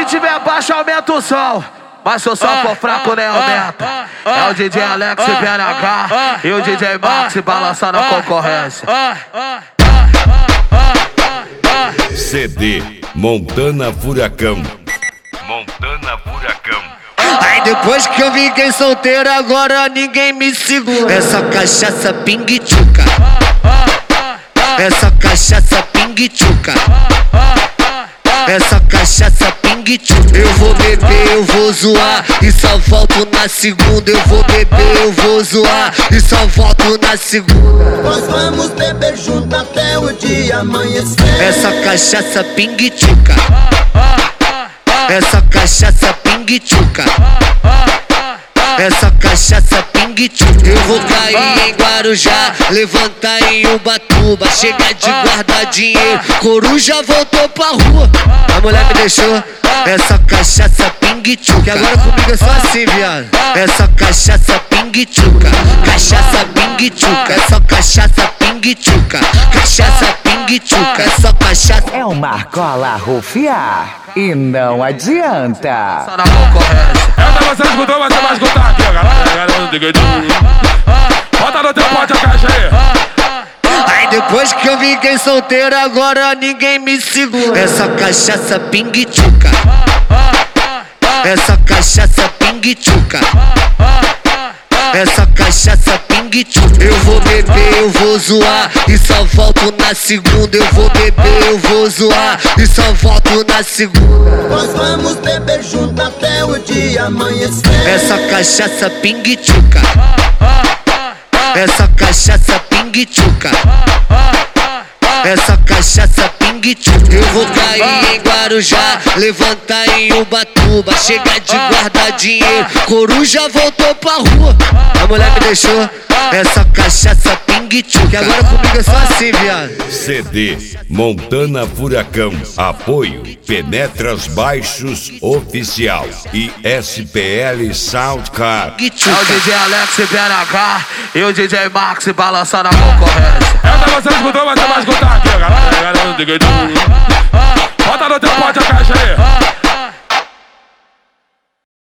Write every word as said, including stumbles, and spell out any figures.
tiver baixo, aumenta o som. Mas se o som for fraco, nem aumenta. É o D J Alex B N H e o D J Max balançando a concorrência. C D Montana Furacão. Montana Furacão. Aí depois que eu fiquei solteiro, agora ninguém me segura. Essa cachaça pingue-tchuca. Essa cachaça pingue-tchuca. Essa cachaça pingue-tchuca. Eu vou beber, eu vou zoar e só volto na segunda. Eu vou beber, eu vou zoar e só volto na segunda. Nós vamos beber junto até o dia amanhecer. Essa cachaça pingue-tchuca. Essa cachaça pingue-tchuca. Essa cachaça pingue-tchuca. Eu vou cair em Guarujá, levantar em Ubatuba, chegar de guardar dinheiro, coruja voltou pra rua. A mulher me deixou. Essa cachaça pingue-tchuca. Agora comigo é só assim, viado. Essa cachaça pingue-tchuca. Cachaça pingue-tchuca. Essa cachaça pingue-tchuca. Cachaça pingue-tchuca. Essa cachaça É uma cola rufiar e não adianta. Essa você escutou, mas você vai escutar aqui, galera. Bota no teu pote a caixa aí. Aí depois que eu fiquei solteiro, agora ninguém me segura. Essa cachaça pingue-tchuca. Essa cachaça pingue-tchuca. Essa cachaça pingue-tchuca. Eu vou beber, eu vou zoar e só volto na segunda. Eu vou beber, eu vou zoar e só volto na segunda. Nós vamos beber junto até o dia amanhecer. Essa cachaça pingue-tchuca. Essa cachaça pingue-tchuca. Essa cachaça pingue-tchuca. Eu vou cair em Guarujá, levantar em Ubatuba, chegar de guardar dinheiro, coruja voltou pra rua. A mulher me deixou. Essa cachaça pingue-tchuca. Agora comigo é só assim, viado. C D Montana Furacão. Apoio Penetras Baixos Oficial e S P L Soundcar. É o D J Alex B N H e o D J Max balançando a concorrência. Essa você escutou, mas você vai escutar aqui, galera. Bota no teu pote a caixa aí.